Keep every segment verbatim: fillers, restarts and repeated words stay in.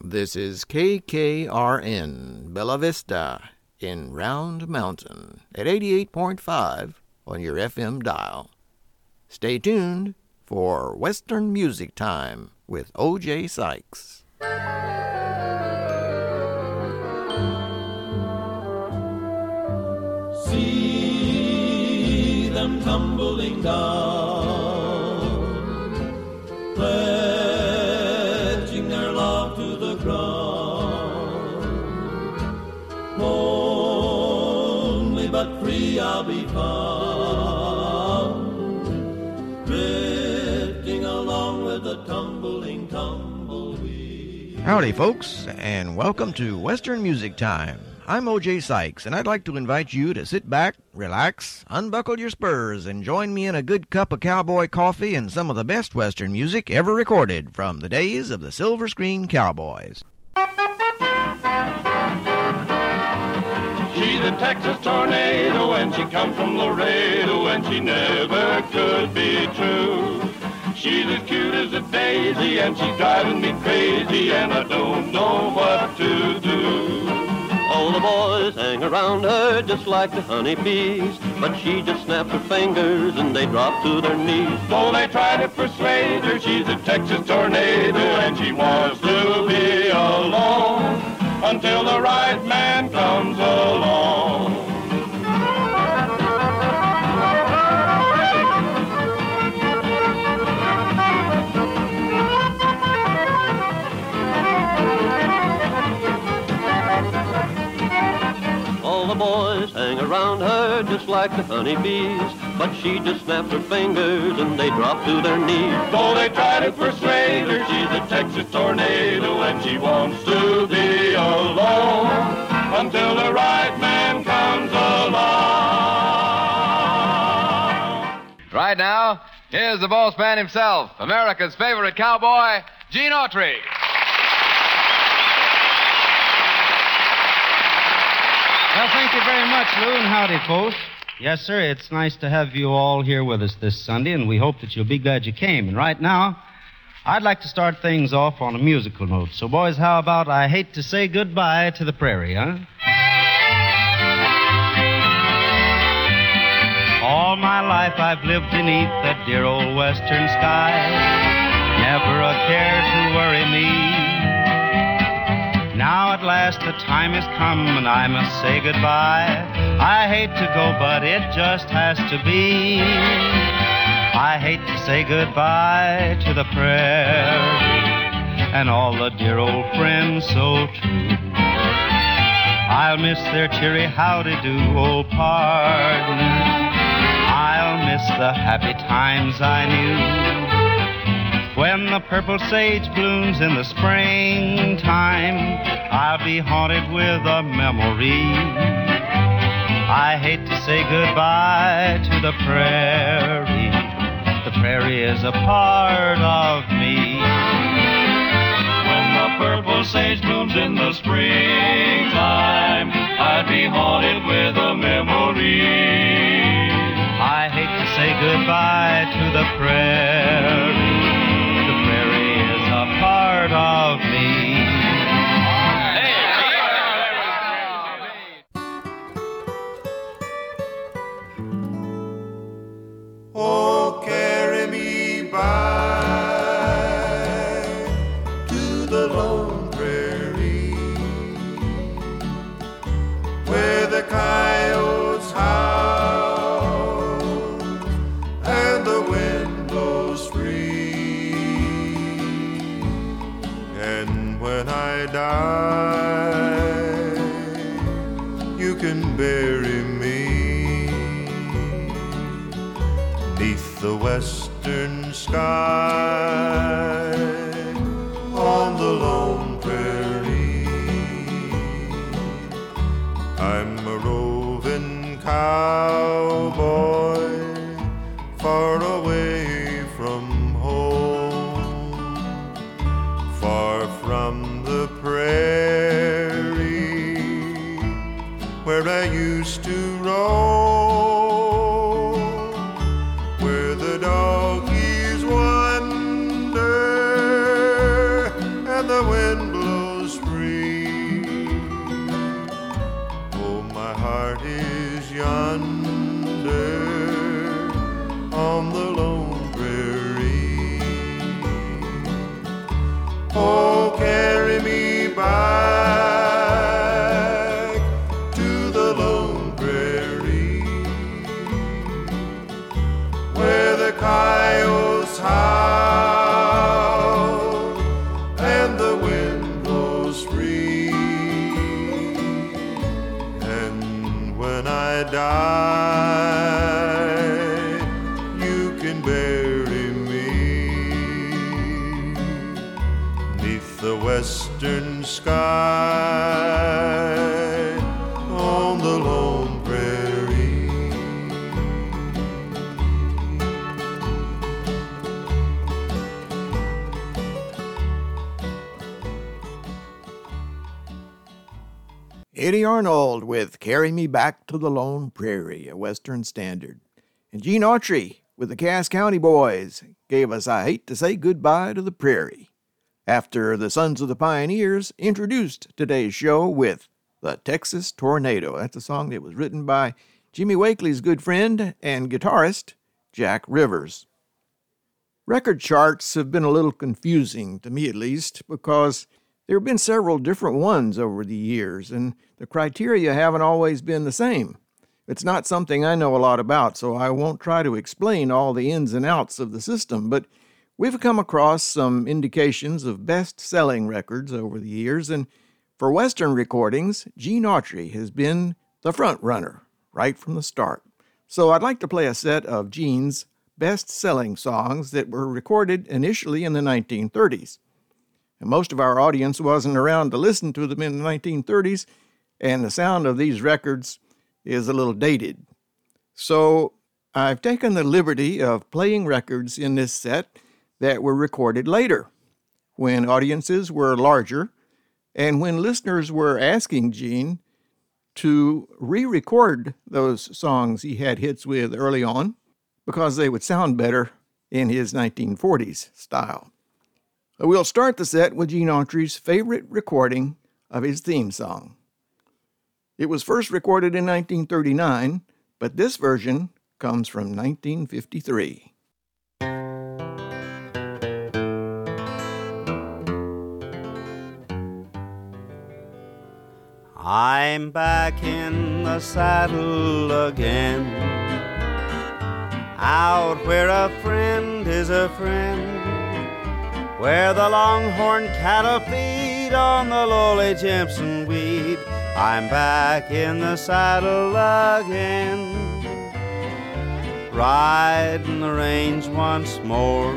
This is K K R N, Bella Vista, in Round Mountain, at eighty-eight point five on your F M dial. Stay tuned for Western Music Time with O J Sykes. See them tumbling down, pledging their love to the ground. Lonely but free I'll be found, drifting along with the tumbling tumbleweed. Howdy, folks, and welcome to Western Music Time. I'm O J Sykes, and I'd like to invite you to sit back, relax, unbuckle your spurs, and join me in a good cup of cowboy coffee and some of the best Western music ever recorded from the days of the Silver Screen Cowboys. She's a Texas tornado, and she comes from Laredo, and she never could be true. She's as cute as a daisy, and she's driving me crazy, and I don't know what to do. All the boys hang around her just like the honeybees, but she just snaps her fingers and they drop to their knees. Though they try to persuade her, she's a Texas tornado, and she wants to be alone until the right man comes along. All the boys hang around her just like the honeybees, but she just snaps her fingers and they drop to their knees. Though they try to persuade her, she's a Texas tornado, and she wants to be alone until the right man comes along. Right now, here's the boss man himself, America's favorite cowboy, Gene Autry. Well, thank you very much, Lou, and howdy, folks. Yes, sir, it's nice to have you all here with us this Sunday, and we hope that you'll be glad you came. And right now, I'd like to start things off on a musical note. So, boys, how about I Hate to Say Goodbye to the Prairie, huh? All my life I've lived beneath that dear old western sky, never a care to worry me. Now at last the time has come and I must say goodbye. I hate to go, but it just has to be. I hate to say goodbye to the prairie and all the dear old friends so true. I'll miss their cheery howdy-do, old partners. I'll miss the happy times I knew. When the purple sage blooms in the springtime, I'll be haunted with a memory. I hate to say goodbye to the prairie. The prairie is a part of me. When the purple sage blooms in the springtime, I'd be haunted with a memory. I hate to say goodbye to the prairie. The prairie is a part of me. Oh, carry me back to the lone prairie, where the coyotes howl and the wind blows free. And when I die, you can bury me neath the western sky on the lone prairie. I'm a roving cowboy far away from home, far from the prairie where I used to roam, where the doggies wander and the wind blows die, you can bury me 'neath the western sky on the lone prairie. Eddie Arnold with Carry Me Back to the Lone Prairie, a Western standard. And Gene Autry with the Cass County Boys gave us I Hate to Say Goodbye to the Prairie. After the Sons of the Pioneers introduced today's show with The Texas Tornado. That's a song that was written by Jimmy Wakely's good friend and guitarist, Jack Rivers. Record charts have been a little confusing, to me at least, because there have been several different ones over the years, and the criteria haven't always been the same. It's not something I know a lot about, so I won't try to explain all the ins and outs of the system, but we've come across some indications of best-selling records over the years, and for Western recordings, Gene Autry has been the front runner right from the start. So I'd like to play a set of Gene's best-selling songs that were recorded initially in the nineteen thirties. And most of our audience wasn't around to listen to them in the nineteen thirties, and the sound of these records is a little dated. So I've taken the liberty of playing records in this set that were recorded later, when audiences were larger, and when listeners were asking Gene to re-record those songs he had hits with early on, because they would sound better in his nineteen forties style. We'll start the set with Gene Autry's favorite recording of his theme song. It was first recorded in nineteen thirty-nine, but this version comes from nineteen fifty-three. I'm back in the saddle again, out where a friend is a friend, where the longhorn cattle feed on the lowly Jimson weed. I'm back in the saddle again, riding the range once more,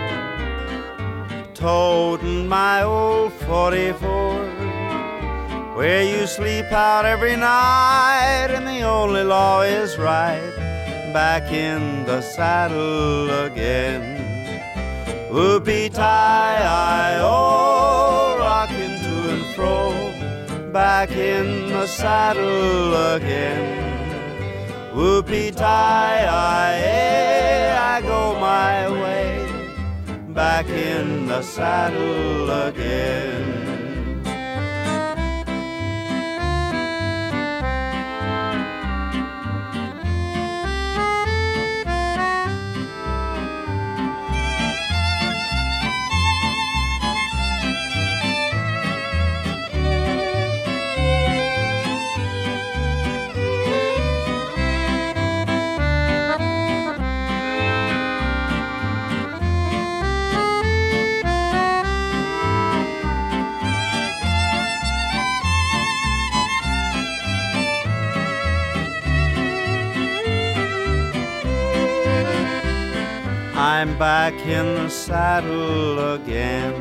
toting my old forty-four, where you sleep out every night and the only law is right. Back in the saddle again. Whoopee-tie-I-oh, rocking to and fro, back in the saddle again. Whoopee-tie-I-eh, I go my way, back in the saddle again. I'm back in the saddle again,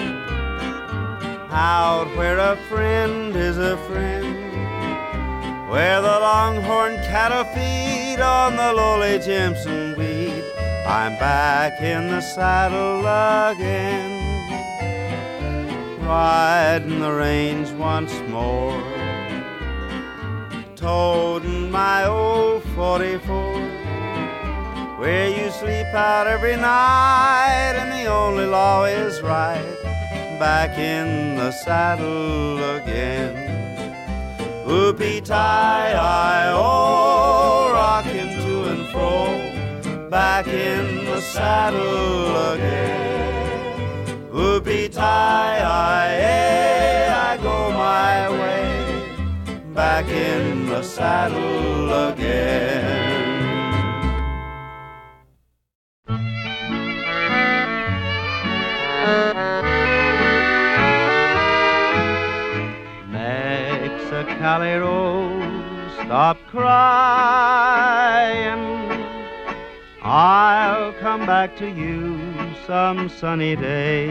out where a friend is a friend, where the longhorn cattle feed on the lowly Jimson weed. I'm back in the saddle again, riding the range once more, toting my old forty-four, where you sleep out every night and the only law is right. Back in the saddle again. Whoopee-tie-I-oh, rocking to and fro, back in the saddle again. Whoopee-tie-I-eh, I go my way, back in the saddle again. Mexicali rose, stop crying. I'll come back to you some sunny day.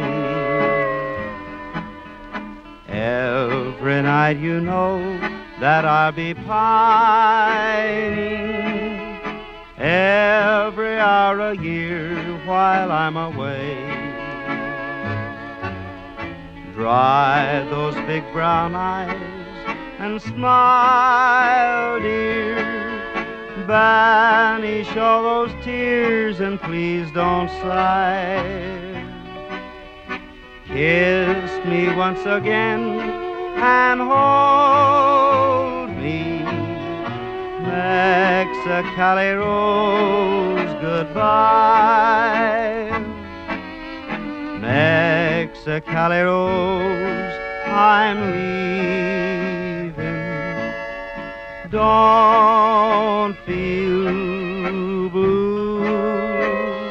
Every night you know that I'll be pining, every hour a year while I'm away. Dry those big brown eyes and smile, dear. Banish all those tears and please don't sigh. Kiss me once again and hold me. Mexicali Rose, goodbye. Mexicali Rose, I'm leaving. Don't feel blue.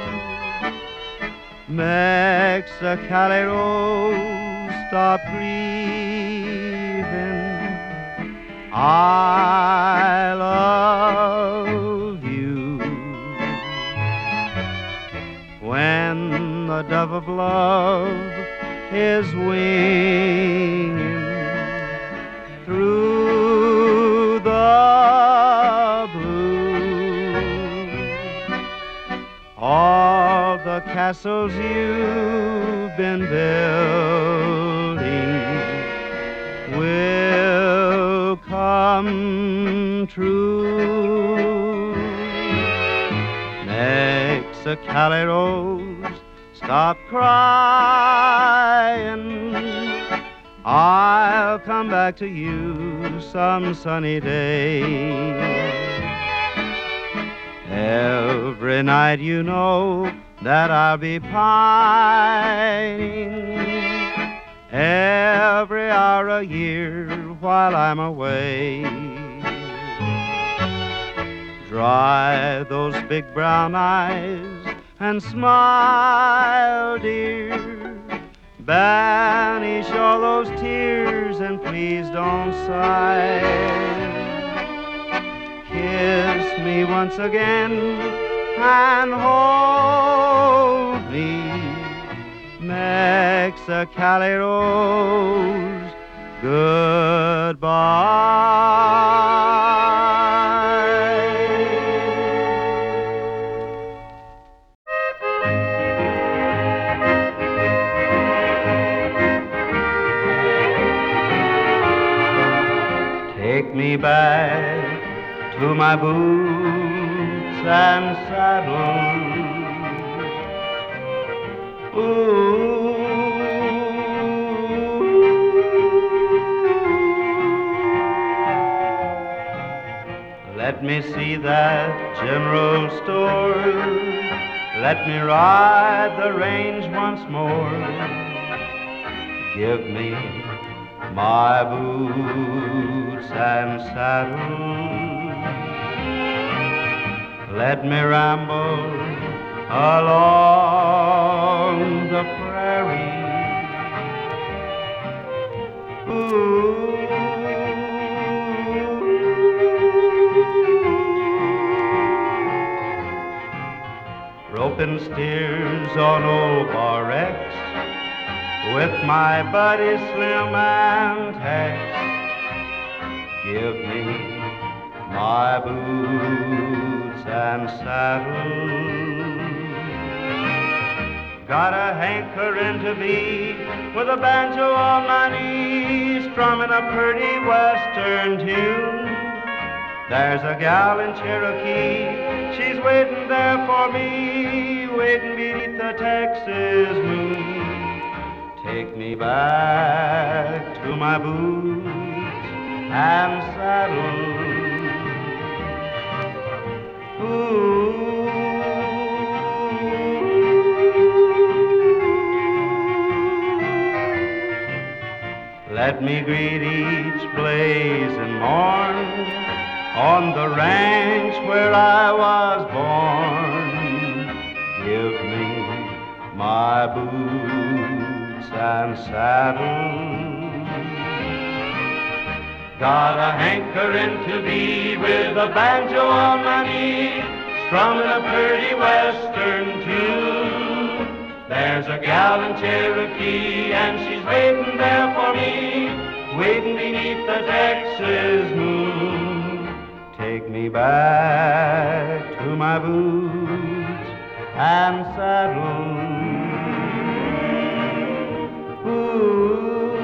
Mexicali Rose, stop grieving. I love you. When the dove of love is winging through the blue, all the castles you've been building will come true. Mexicali Rose, stop crying. I'll come back to you some sunny day. Every night you know that I'll be pining, every hour a year while I'm away. Dry those big brown eyes and smile, dear. Banish all those tears and please don't sigh. Kiss me once again and hold me. Mexicali Rose, goodbye. Take me back to my boots and saddles. Ooh. Let me see that general store. Let me ride the range once more. Give me my boots and saddle. Let me ramble along the prairie. Ooh. Roping steers on old Bar X with my buddy Slim and Tex. Give me my boots and saddle. Got a hankering to be with a banjo on my knee, strumming a pretty western tune. There's a gal in Cherokee, she's waiting there for me, waiting beneath the Texas moon. Take me back to my boots and saddle. Ooh. Let me greet each blazing morn on the ranch where I was born. Give me my boots and saddle. Got a hankering to be with a banjo on my knee, strumming a pretty western tune. There's a gal in Cherokee and she's waiting there for me, waiting beneath the Texas moon. Take me back to my boots and saddle. Ooh.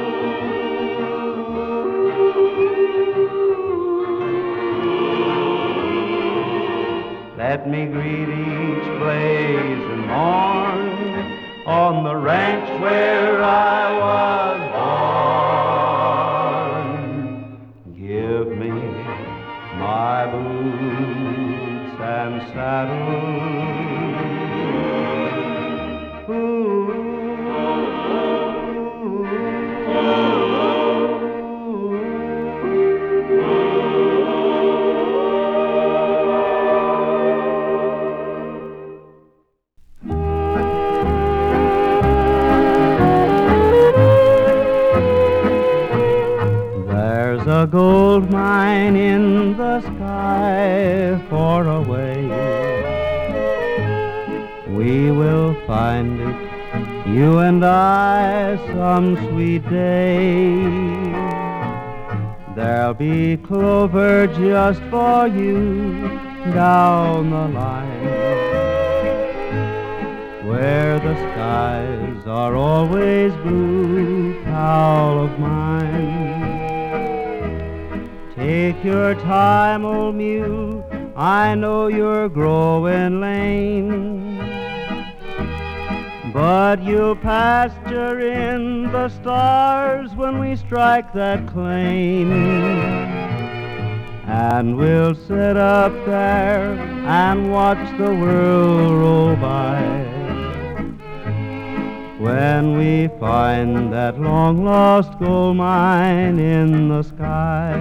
Let me greet each blazing morn on the ranch where I was born. Give me my boots and saddle. Ooh. A gold mine in the sky far away. We will find it, you and I, some sweet day. There'll be clover just for you down the line, where the skies are always blue, pal of mine. Take your time, old mule, I know you're growing lame, but you'll pasture in the stars when we strike that claim. And we'll sit up there and watch the world roll by, when we find that long-lost gold mine in the sky.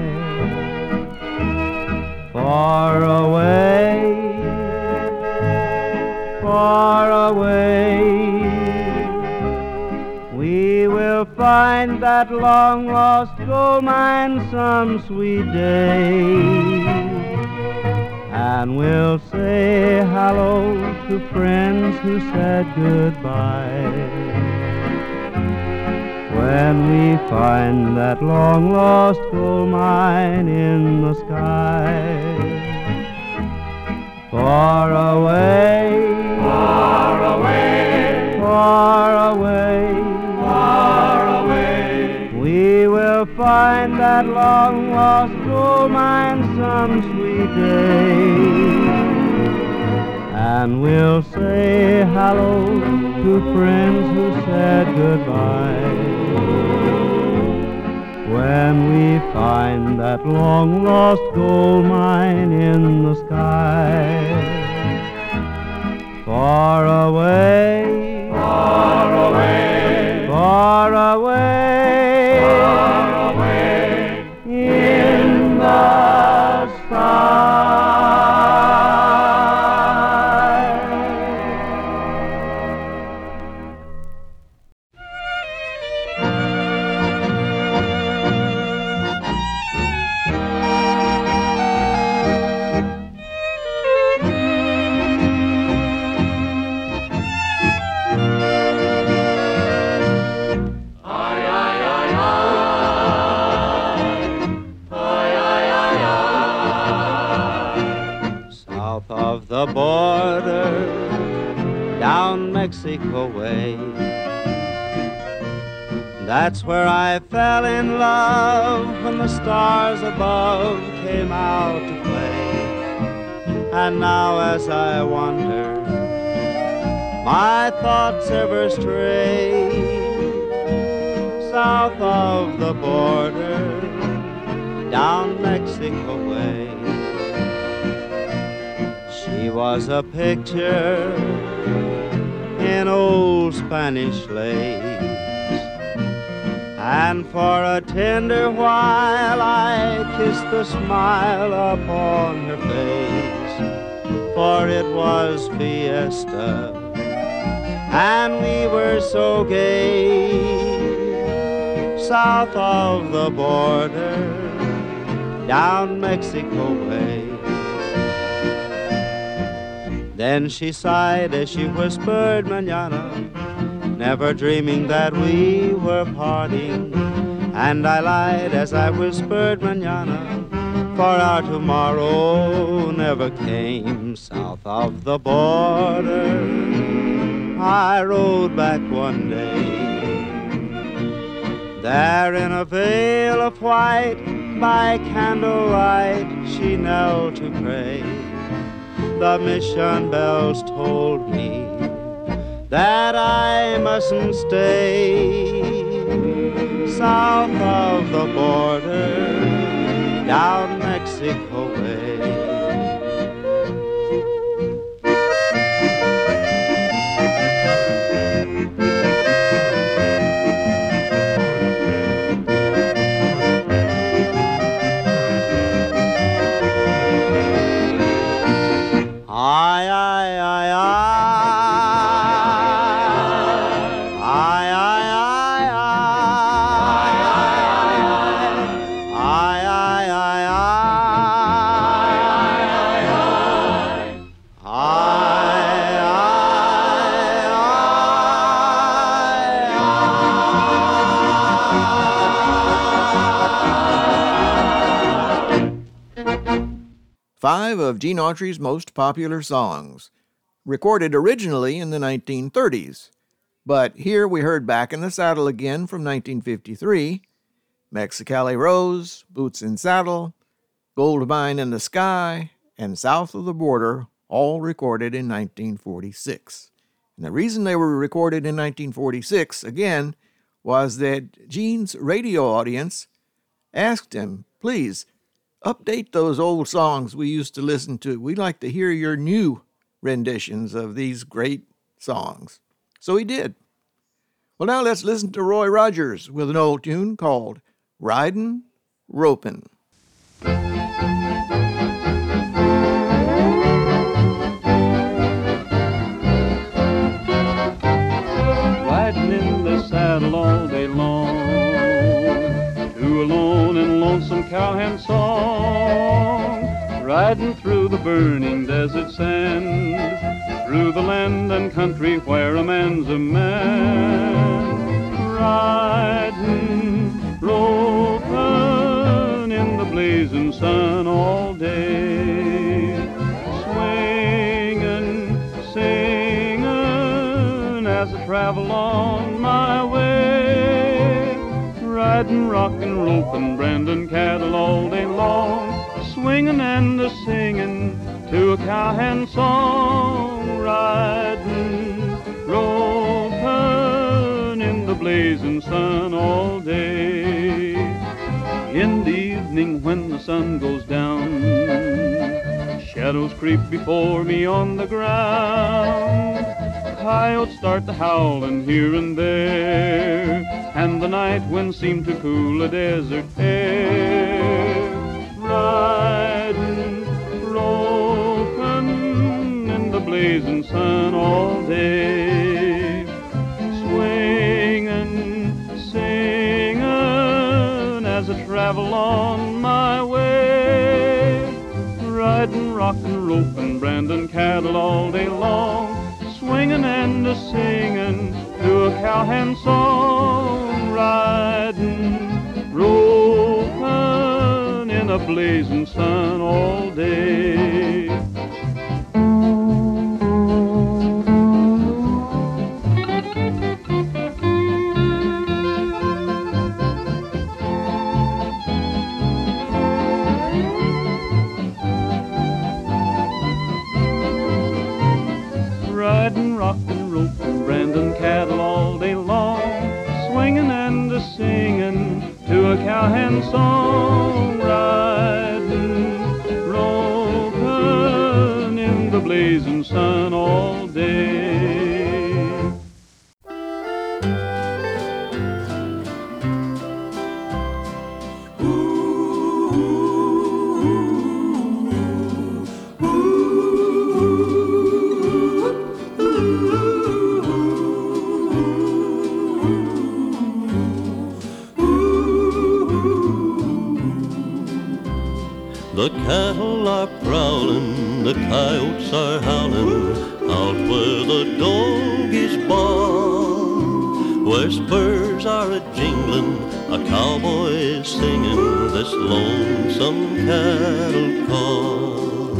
Far away, far away, we will find that long-lost gold mine some sweet day. And we'll say hello to friends who said goodbye, when we find that long-lost gold mine in the sky. Far away, far away, far away, far away, we will find that long-lost gold mine some sweet day. And we'll say hello to friends who said goodbye, when we find that long-lost gold mine in the sky. Far away, far away, far away, far away, in the sky. The border, down Mexico way, that's where I fell in love, when the stars above came out to play. And now as I wander, my thoughts ever stray south of the border, down Mexico way. She was a picture in old Spanish lace, and for a tender while I kissed the smile upon her face, for it was fiesta, and we were so gay, south of the border, down Mexico way. Then she sighed as she whispered mañana, never dreaming that we were parting. And I lied as I whispered mañana, for our tomorrow never came. South of the border, I rode back one day. There in a veil of white, by candlelight, she knelt to pray. The mission bells told me that I mustn't stay. South of the border, down Mexico way. Ay, ay, ay, ay. Ay, ay, ay, ay. Ay, ay, ay, ay. Ay, Five of Gene Autry's most popular songs, recorded originally in the nineteen thirties. But here we heard Back in the Saddle Again from nineteen fifty-three, Mexicali Rose, Boots in Saddle, Gold Mine in the Sky, and South of the Border, all recorded in nineteen forty-six. And the reason they were recorded in nineteen forty-six, again, was that Gene's radio audience asked him, please, update those old songs we used to listen to. We'd like to hear your new renditions of these great songs. So he did. Well, now let's listen to Roy Rogers with an old tune called Ridin', Ropin'. Riding in the saddle all day long, to a lone and lonesome cowhand song, riding through the burning desert sands, through the land and country where a man's a man. Riding, roping in the blazing sun all day, swinging, singing as I travel on my way. Riding, rockin', roping, branding cattle all day long, swinging and a singing to a cowhand song. Riding, roping in the blazing sun all day. In the evening when the sun goes down, shadows creep before me on the ground. Coyotes start to howling here and there, and the night wind seemed to cool a desert air. Riding, roping in the blazing sun all day, swinging, singing as I travel on my way. Riding, rockin', roping, branding cattle all day long, swinging and a singing to a cowhand song. Riding, roping in a blazing sun all day. Riding, rockin', roping, branding cattle all day long, swinging and a singing to a cowhand song. Riding, roping in the blazing sun all day. The cattle are prowling, the coyotes are howling, out where the doggies bark. Where spurs are a-jingling, a cowboy is singing this lonesome cattle call.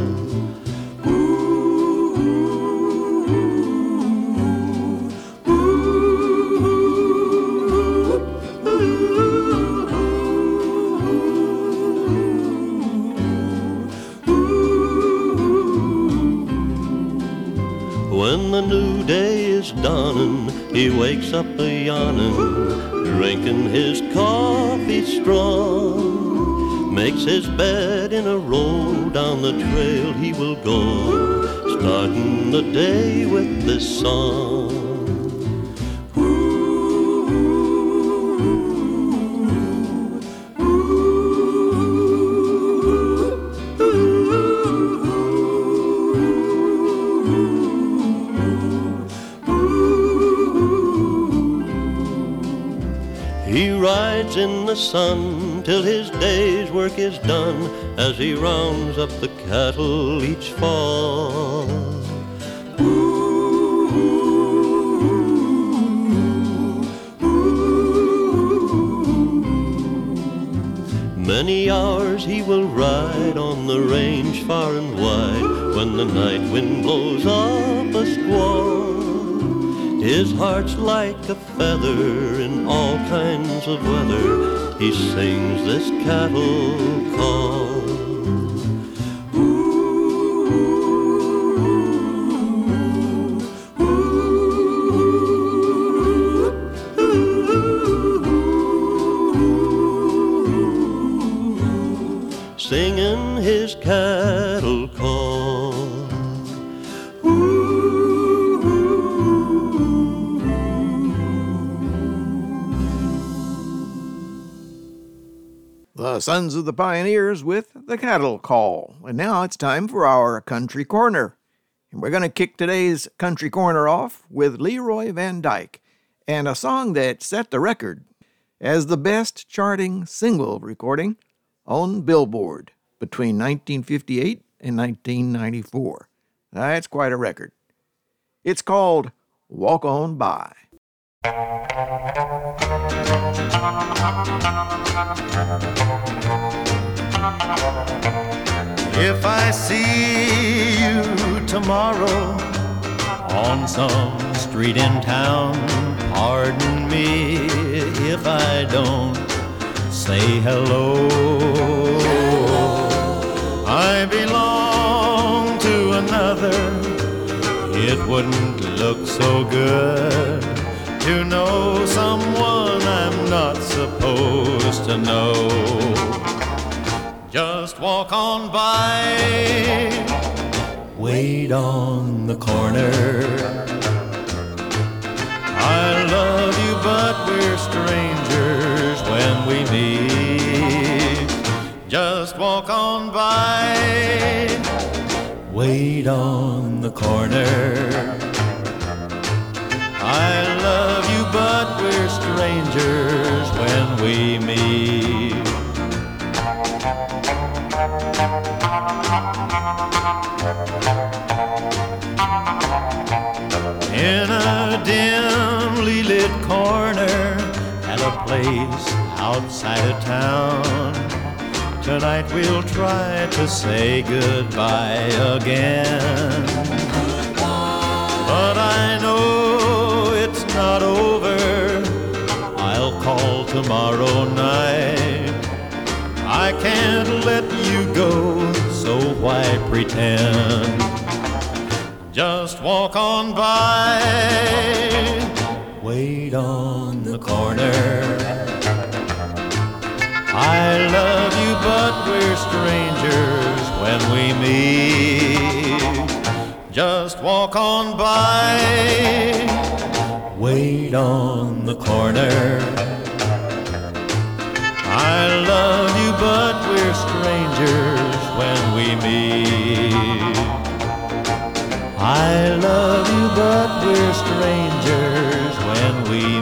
When the new day is dawning, he wakes up a-yawning, drinking his coffee strong. Makes his bed in a row, down the trail he will go, starting the day with this song. He rides in the sun till his day's work is done, as he rounds up the cattle each fall. Many hours he will ride on the range far and wide, when the night wind blows up a squall. His heart's like a feather in all kinds of weather. He sings this cattle call. Singing his cattle call. The Sons of the Pioneers with the Cattle Call. And now it's time for our Country Corner. And we're going to kick today's Country Corner off with Leroy Van Dyke and a song that set the record as the best charting single recording on Billboard between nineteen fifty-eight and nineteen ninety-four. That's quite a record. It's called Walk On By. If I see you tomorrow on some street in town, pardon me if I don't say hello. I belong to another. It wouldn't look so good to know someone I'm not supposed to know. Just walk on by, wait on the corner. I love you, but we're strangers when we meet. Just walk on by, wait on the corner. I love you, but we're strangers when we meet. In a dimly lit corner at a place outside of town, tonight we'll try to say goodbye again. But I know it's not over. I'll call tomorrow night. I can't let you go, so why pretend? Just walk on by, wait on the corner. I love you, but we're strangers when we meet. Just walk on by, wait on the corner. I love you, but we're strangers when we meet. I love you, but we're strangers when we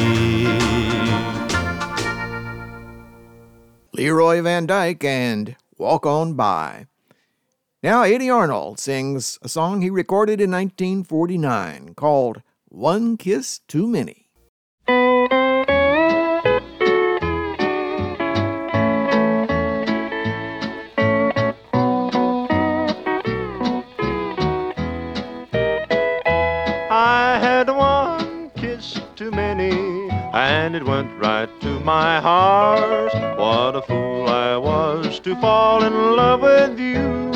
meet. Leroy Van Dyke and Walk On By. Now, Eddie Arnold sings a song he recorded in nineteen forty-nine called One Kiss Too Many. I had one kiss too many, and it went right to my heart. What a fool I was to fall in love with you.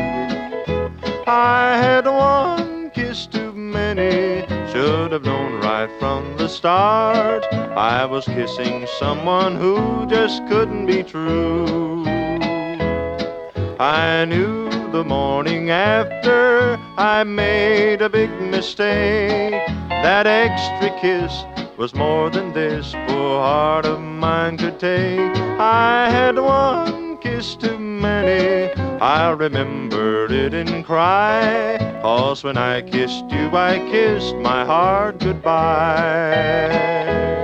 I had one kiss too many, should have known right from the start. I was kissing someone who just couldn't be true. I knew the morning after I made a big mistake. That extra kiss was more than this poor heart of mine could take. I had one kiss too many, I remembered it and cried, 'cause when I kissed you, I kissed my heart goodbye.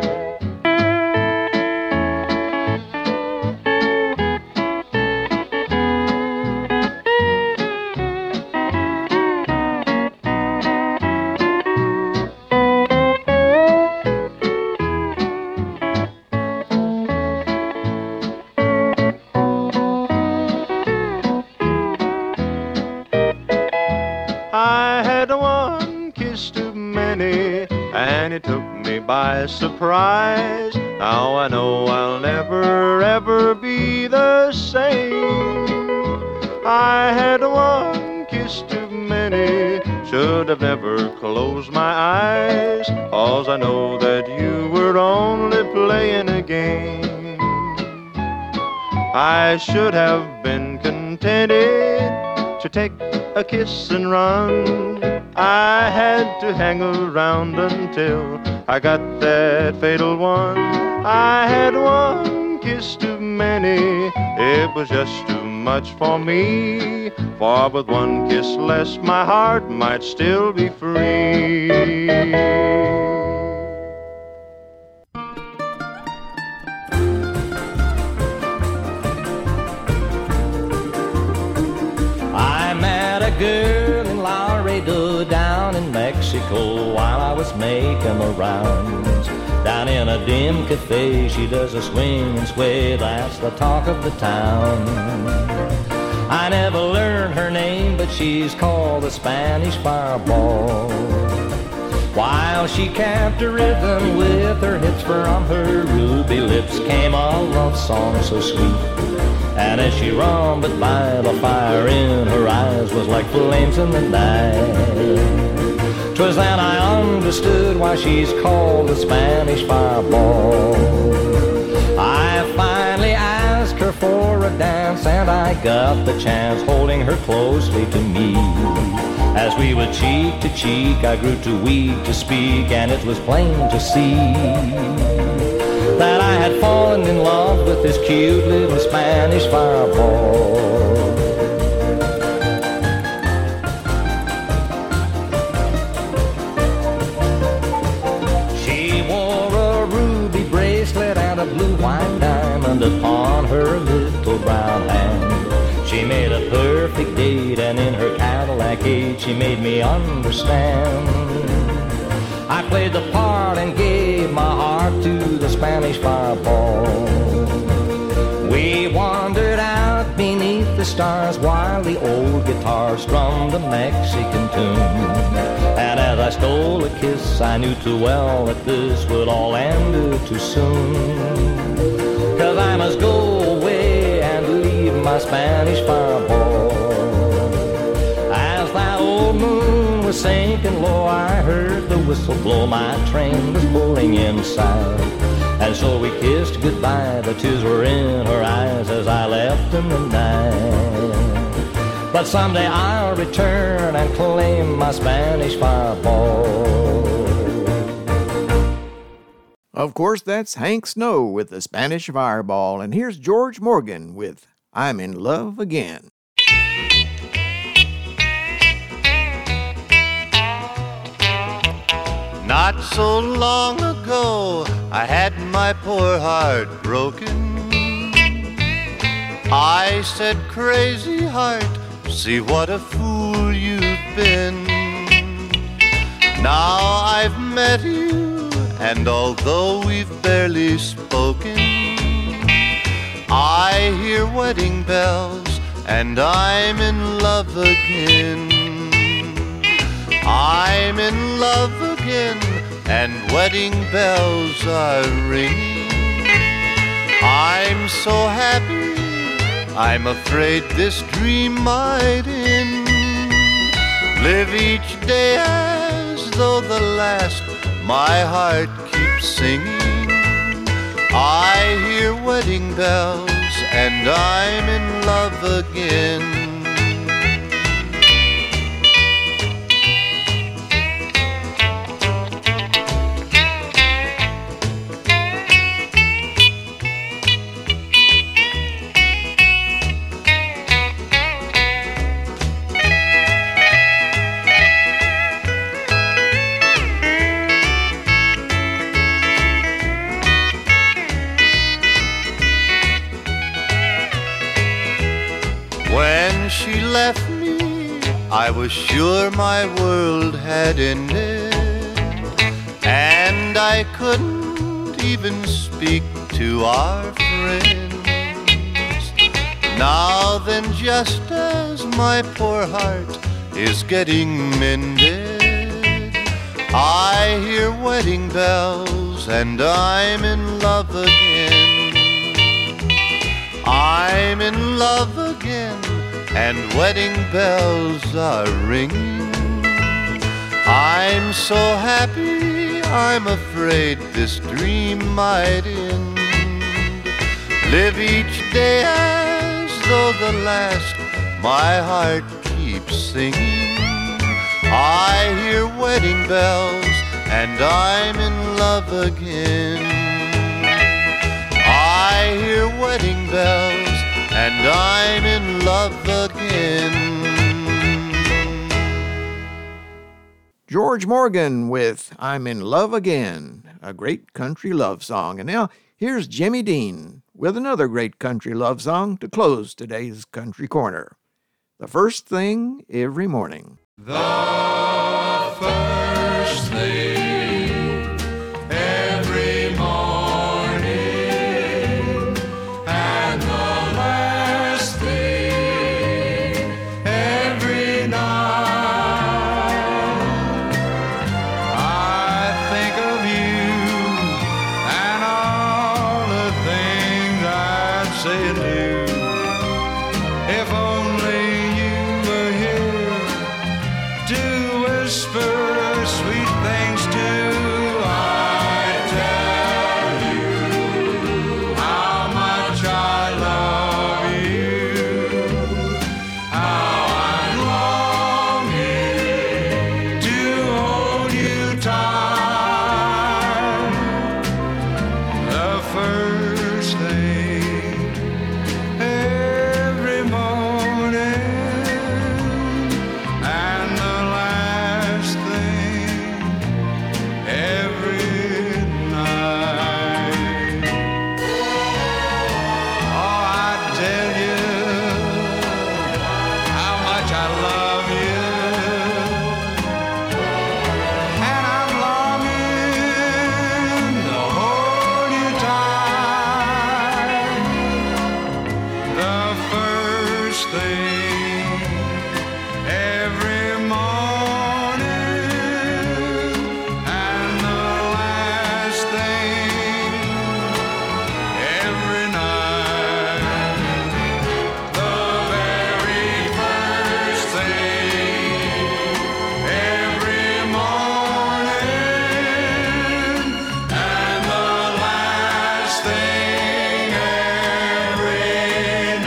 By surprise, now I know I'll never ever be the same. I had one kiss too many, should have never closed my eyes, 'cause I know that you were only playing a game. I should have been contented to take a kiss and run. I had to hang around until I got that fatal one. I had one kiss too many, it was just too much for me. For with one kiss less, my heart might still be free. I met a girl in Laredo down in Mexico while I was making the rounds. Down in a dim cafe, she does a swing and sway, that's the talk of the town. I never learned her name, but she's called the Spanish Fireball. While she kept a rhythm with her hips, from her ruby lips came a love song so sweet. And as she rumbled by, the fire in her eyes was like flames in the night. 'Twas then I understood why she's called the Spanish Fireball. I finally asked her for a dance, and I got the chance, holding her closely to me. As we were cheek to cheek, I grew too weak to speak, and it was plain to see that I had fallen in love with this cute little Spanish Fireball. She wore a ruby bracelet and a blue white diamond upon her little brown hand. She made a perfect date, and in her Cadillac age she made me understand. I played the part and gave my heart to the Spanish Fireball. We wandered out beneath the stars while the old guitar strummed a Mexican tune. And as I stole a kiss, I knew too well that this would all end too soon. 'Cause I must go away and leave my Spanish Fireball. As that old moon was sinking low, I heard the whistle blow, my train was pulling inside. And so we kissed goodbye, the tears were in her eyes as I left in the night. But someday I'll return and claim my Spanish Fireball. Of course, that's Hank Snow with the Spanish Fireball, and here's George Morgan with I'm in Love Again. Not so long ago, I had my poor heart broken. I said, crazy heart, see what a fool you've been. Now I've met you, and although we've barely spoken, I hear wedding bells, and I'm in love again. I'm in love again, and wedding bells are ringing. I'm so happy, I'm afraid this dream might end. Live each day as though the last, my heart keeps singing. I hear wedding bells, and I'm in love again. When she left me, I was sure my world had ended, and I couldn't even speak to our friends. Now then, just as my poor heart is getting mended, I hear wedding bells, and I'm in love again. I'm in love again, and wedding bells are ringing. I'm so happy, I'm afraid this dream might end. Live each day as though the last, my heart keeps singing. I hear wedding bells, and I'm in love again. I hear wedding bells, and I'm in love again. George Morgan with I'm in Love Again, a great country love song. And now here's Jimmy Dean with another great country love song to close today's Country Corner. The First Thing Every Morning. The first thing every morning, and the last thing every night, I think of you and all the things I'd say and do. If only you were here to whisper sweet things to, I tell you how much I love you, how I'm longing to hold you tight. The first thing every morning, and the last thing every night. Oh, I tell you how much I love you, and I'm longing to hold you tight. The first thing every morning, and the last thing every night. The very first thing every morning, and the last thing every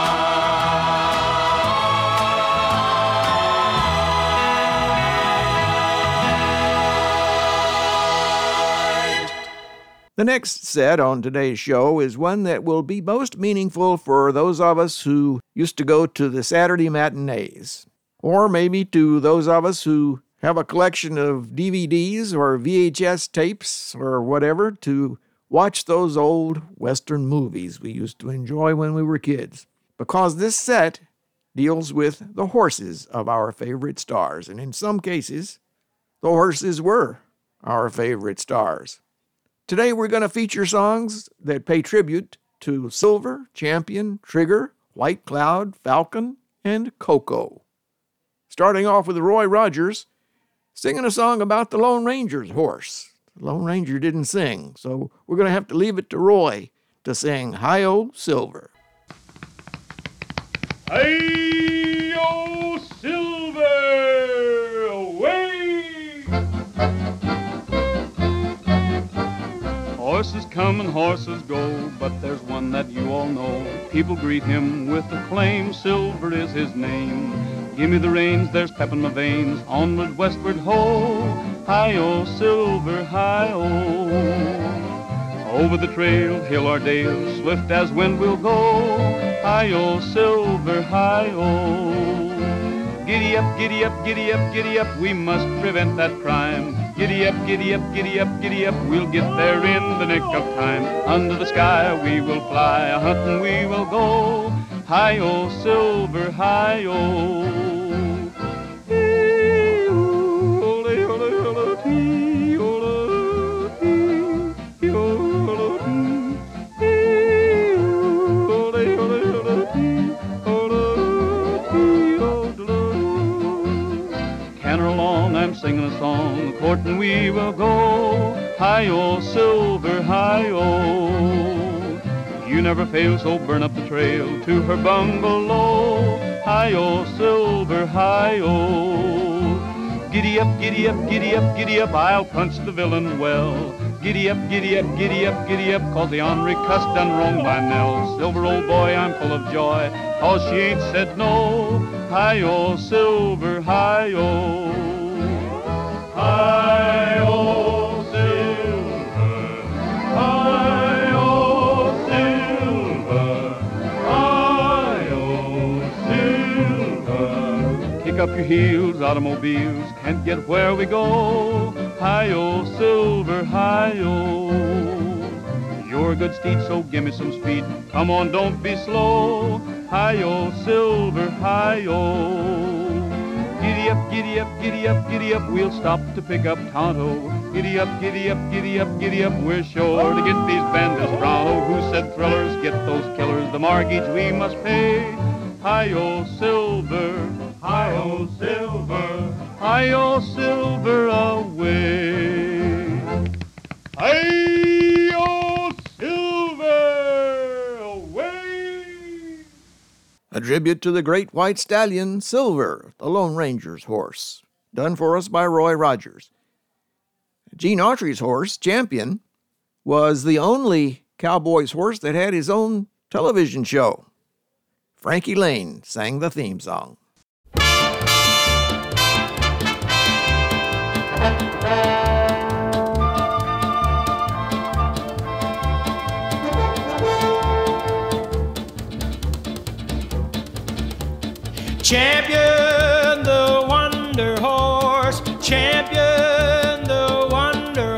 night. The next set on today's show is one that will be most meaningful for those of us who used to go to the Saturday matinees, or maybe to those of us who have a collection of D V Ds or V H S tapes or whatever to watch those old Western movies we used to enjoy when we were kids, because this set deals with the horses of our favorite stars, and in some cases, the horses were our favorite stars. Today we're going to feature songs that pay tribute to Silver, Champion, Trigger, White Cloud, Falcon, and Coco. Starting off with Roy Rogers singing a song about the Lone Ranger's horse. The Lone Ranger didn't sing, so we're going to have to leave it to Roy to sing Hi-Yo Silver. Hi-Yo Silver, away! Horses come and horses go, but there's one that you all know. People greet him with acclaim, Silver is his name. Give me the reins, there's pep in my veins, onward, westward, ho! Hi-Yo Silver, hi-oh! Over the trail, hill or dale, swift as wind we'll go. Hi-Yo Silver, hi-oh! Giddy up, giddy up, giddy up, giddy up, we must prevent that crime. Giddy up, giddy up, giddy up, giddy up, we'll get there in the nick of time. Under the sky we will fly, a-huntin' we will go. Hi-Yo Silver, hi-oh! I'm singing a song, courtin' we will go. Hi-Yo Silver, hi-oh! You never fail, so burn up the trail to her bungalow. Hi-Yo Silver, hi-oh! Giddy up, giddy up, giddy up, giddy up, I'll punch the villain well. Giddy up, giddy up, giddy up, giddy up, cause the ornery cuss done wrong my Nell. Silver, old boy, I'm full of joy, cause she ain't said no. Hi-Yo Silver, hi-oh! Hi-Yo Silver, hi-Yo Silver, hi-Yo Silver. Kick up your heels, automobiles can't get where we go. Hi-Yo Silver, hi-yo. You're a good steed, so give me some speed. Come on, don't be slow. Hi-Yo Silver, hi-yo. Giddy up, giddy up, giddy up, giddy up, we'll stop to pick up Tonto. Giddy up, giddy up, giddy up, giddy up, we're sure to get these bandits pronto. Who said thrillers get those killers? The mortgage we must pay. Hi-Yo Silver, hi-yo Silver, hi-yo Silver away. Hi-Yo Silver away. A tribute to the great white stallion, Silver, the Lone Ranger's horse, done for us by Roy Rogers. Gene Autry's horse, Champion, was the only cowboy's horse that had his own television show. Frankie Lane sang the theme song. Champion, the wonder horse, Champion, the wonder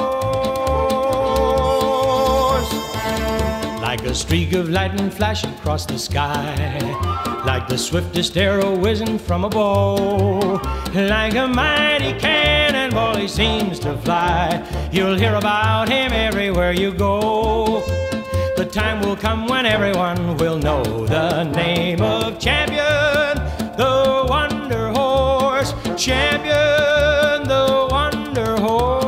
horse. Like a streak of lightning flashing across the sky, like the swiftest arrow whizzing from a bow, like a mighty cannonball he seems to fly. You'll hear about him everywhere you go. The time will come when everyone will know the name of Champion, the wonder horse, Champion, the wonder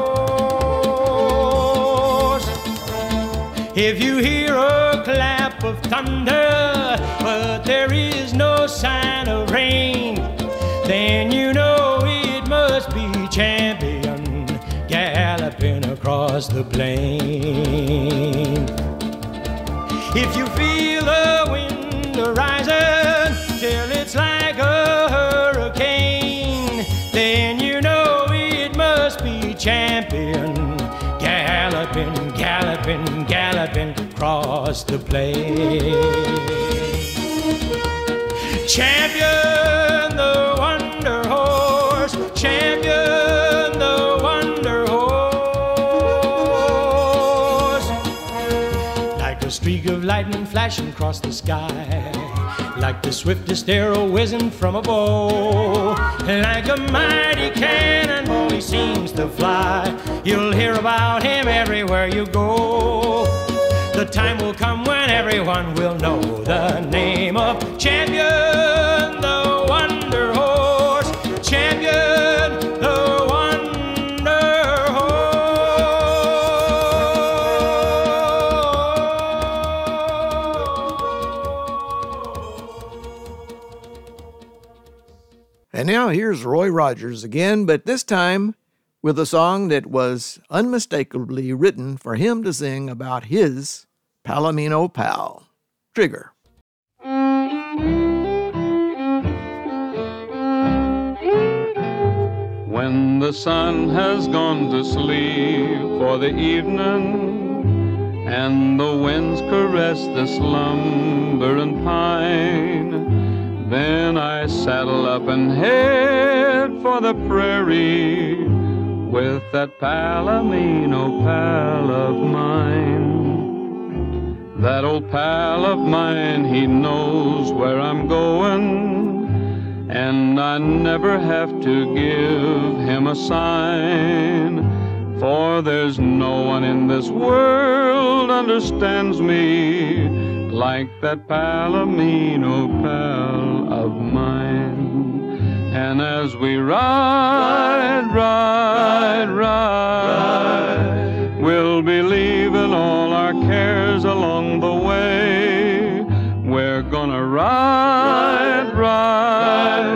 horse. If you hear a clap of thunder, but there is no sign of rain, then you know it must be Champion galloping across the plain. If you feel the wind rising till it's like a hurricane, then you know it must be Champion galloping, galloping, galloping across the plain. Champion, the wonder horse, Champion, the wonder horse. streak of lightning flashing across the sky, like the swiftest arrow whizzing from a bow, like a mighty cannonball he seems to fly. You'll hear about him everywhere you go. The time will come when everyone will know the name of Champion, the Wonder Horse. Champion, the Wonder Horse. And now here's Roy Rogers again, but this time with a song that was unmistakably written for him to sing about his Palomino pal, Trigger. When the sun has gone to sleep for the evening, and the winds caress the slumbering pine, then I saddle up and head for the prairie with that Palomino pal of mine. That old pal of mine, he knows where I'm going, and I never have to give him a sign, for there's no one in this world understands me like that Palomino pal of mine. And as we ride, ride, ride, we'll be leaving all our cares along the way. We're gonna ride, ride,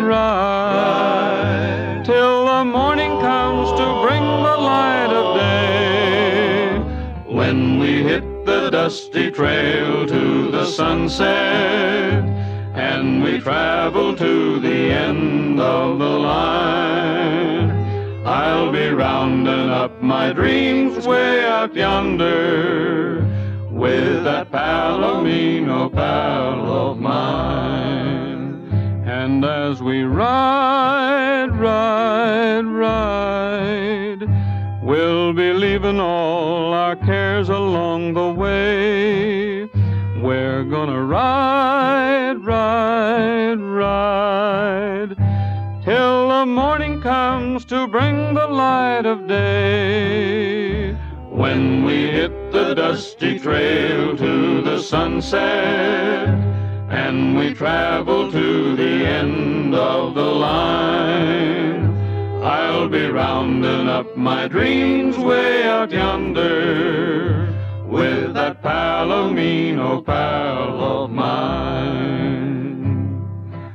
ride, till the morning comes to bring the light of day. When we hit the dusty trail to the sunset, and we travel to the end of the line, I'll be rounding up my dreams way out yonder with that Palomino pal of mine. And as we ride, ride, ride, we'll be leaving all our cares along the way. We're gonna ride, ride, ride, till the morning comes to bring the light of day. When we hit the dusty trail to the sunset, and we travel to the end of the line, I'll be rounding up my dreams way out yonder with that Palomino pal of mine.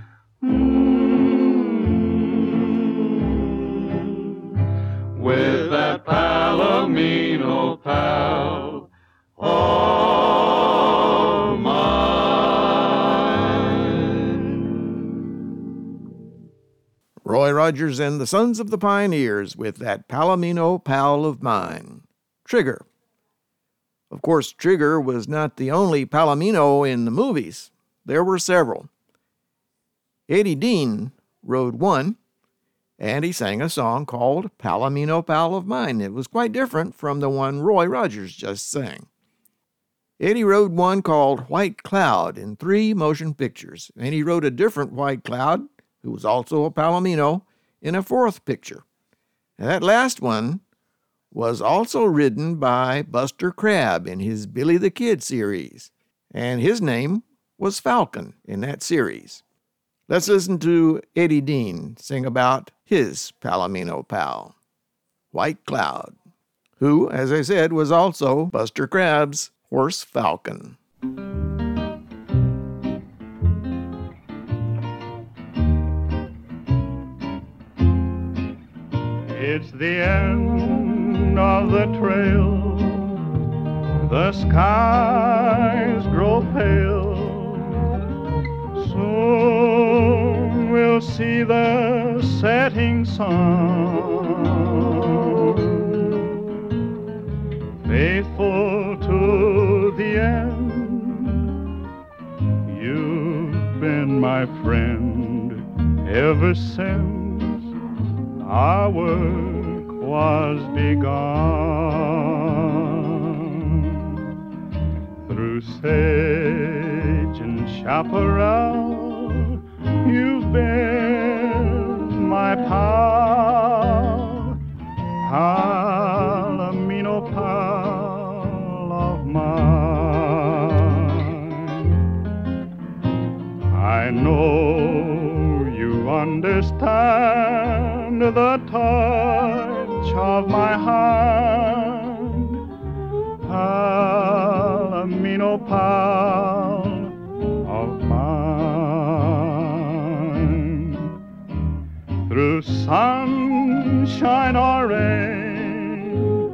Mm-hmm. With that Palomino pal of mine. Roy Rogers and the Sons of the Pioneers with that Palomino pal of mine, Trigger. Of course, Trigger was not the only Palomino in the movies. There were several. Eddie Dean rode one, and he sang a song called Palomino Pal of Mine. It was quite different from the one Roy Rogers just sang. Eddie rode one called White Cloud in three motion pictures, and he rode a different White Cloud, who was also a Palomino, in a fourth picture. And that last one was also ridden by Buster Crabbe in his Billy the Kid series, and his name was Falcon in that series. Let's listen to Eddie Dean sing about his Palomino pal, White Cloud, who, as I said, was also Buster Crabbe's horse Falcon. It's the end of the trail, the skies grow pale, soon we'll see the setting sun. Faithful to the end, you've been my friend ever since our work was begun. Through Osage and chaparral, you've been my pal, Palomino pal of mine. I know you understand the touch of my hand, Palomino pal of mine. Through sunshine or rain,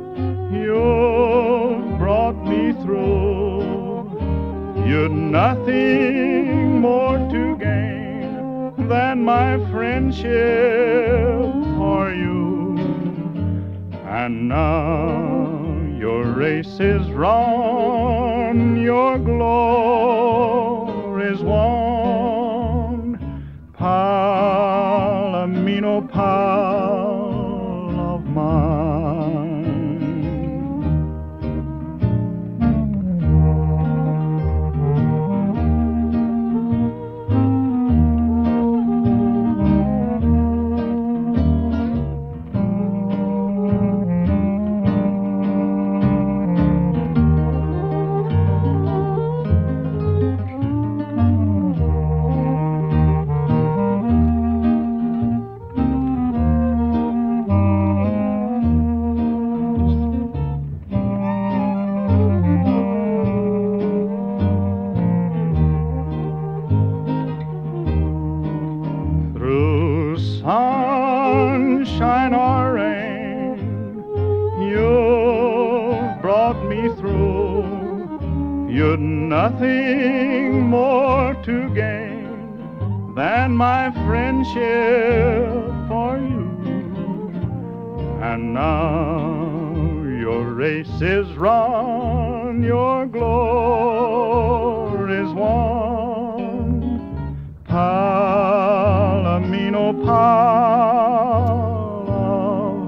you've brought me through. You'd nothing more to gain than my friendship for you. And now your race is run, your glory's won, Palomino pal of mine. Sunshine or rain, you've brought me through. You'd nothing more to gain than my friendship for you. And now your race is run, your glory's won, Palomino pal of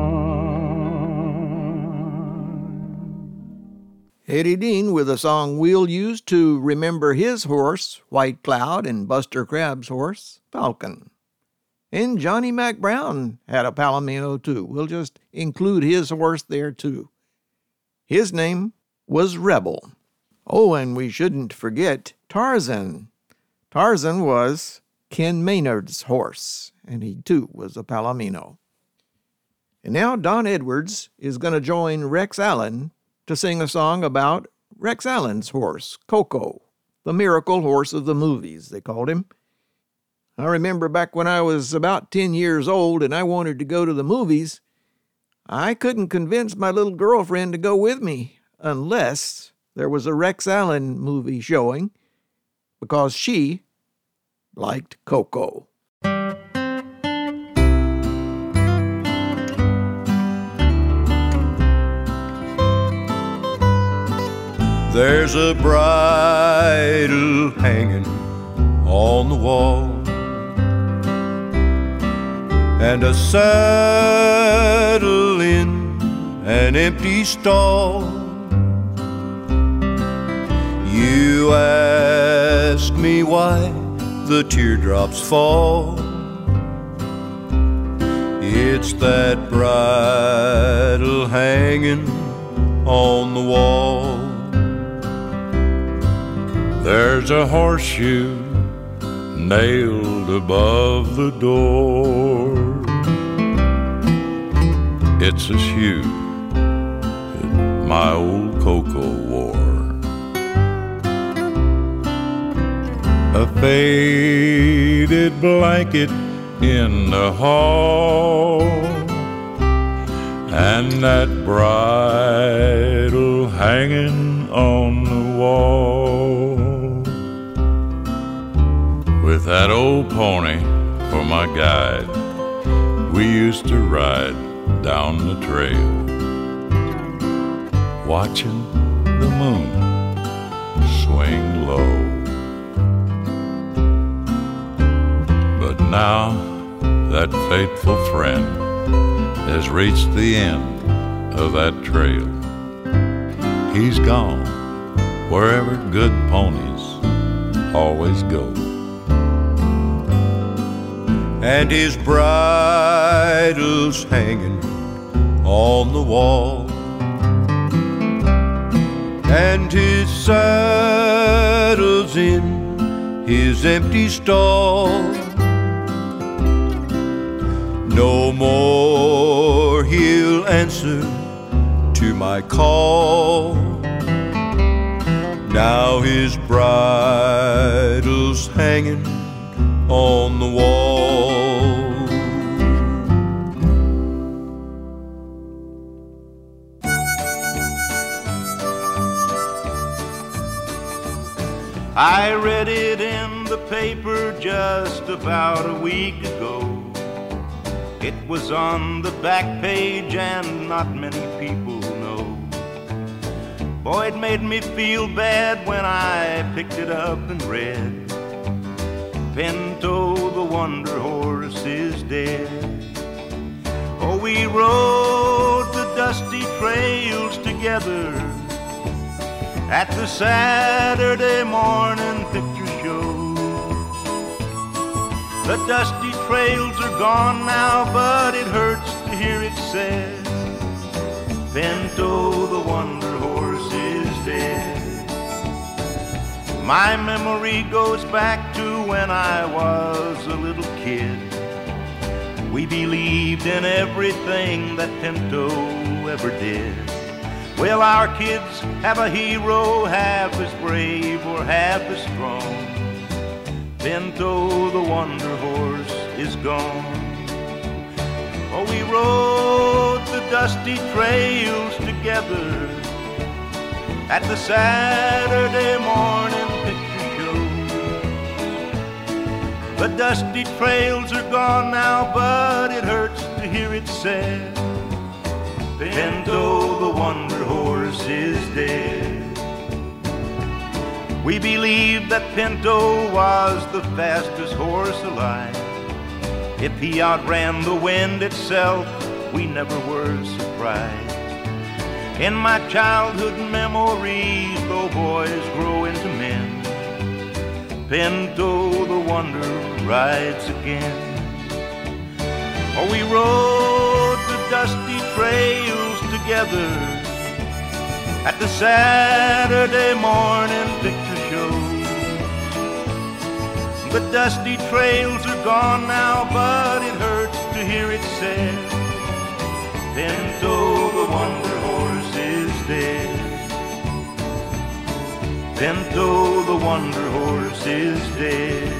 mine. Eddie Dean with a song we'll use to remember his horse, White Cloud, and Buster Crabbe's horse, Falcon. And Johnny Mac Brown had a Palomino too. We'll just include his horse there too. His name was Rebel. Oh, and we shouldn't forget Tarzan. Tarzan was Ken Maynard's horse, and he too was a Palomino. And now Don Edwards is going to join Rex Allen to sing a song about Rex Allen's horse, Coco, the miracle horse of the movies, they called him. I remember back when I was about ten years old and I wanted to go to the movies, I couldn't convince my little girlfriend to go with me unless there was a Rex Allen movie showing, because she liked Coco. There's a bridle hanging on the wall and a saddle in an empty stall. You ask me why the teardrops fall. It's that bridle hanging on the wall. There's a horseshoe nailed above the door. It's a shoe that my old Coco wore. A faded blanket in the hall, and that bridle hanging on the wall. With that old pony for my guide, we used to ride down the trail, watching the moon swing low. But now that faithful friend has reached the end of that trail. He's gone wherever good ponies always go. And his bridle's hanging on the wall, and his saddle's in his empty stall. No more he'll answer to my call. Now his bridle's hanging on the wall. I read it in the paper just about a week ago. It was on the back page and not many people know. Boy, it made me feel bad when I picked it up and read, Pinto the Wonder Horse is dead. Oh, we rode the dusty trails together at the Saturday morning picture show. The dusty trails are gone now, but it hurts to hear it said, Pinto the Wonder Horse is dead. My memory goes back to when I was a little kid. We believed in everything that Pinto ever did. Well, our kids have a hero half as brave or half as strong. Pinto the Wonder Horse is gone. Oh, we rode the dusty trails together at the Saturday morning picture show. The dusty trails are gone now, but it hurts to hear it said, Pinto the Wonder Horse is dead. We believed that Pinto was the fastest horse alive. If he outran the wind itself, we never were surprised. In my childhood memories, though boys grow into men, Pinto the Wonder rides again. Oh, we rode the dusty trails together at the Saturday morning picture show. The dusty trails are gone now, but it hurts to hear it said, Pinto the Wonder Horse is dead. Pinto the Wonder Horse is dead.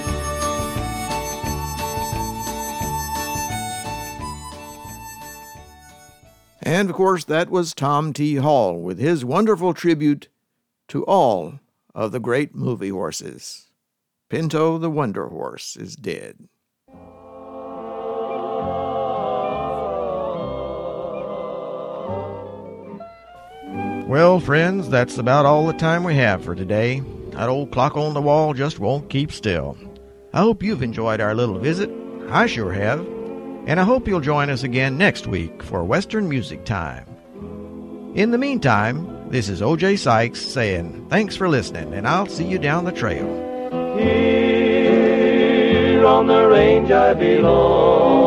And, of course, that was Tom T. Hall with his wonderful tribute to all of the great movie horses. Pinto the Wonder Horse is dead. Well, friends, that's about all the time we have for today. That old clock on the wall just won't keep still. I hope you've enjoyed our little visit. I sure have. And I hope you'll join us again next week for Western Music Time. In the meantime, this is O J Sykes saying thanks for listening, and I'll see you down the trail. Here on the range I belong.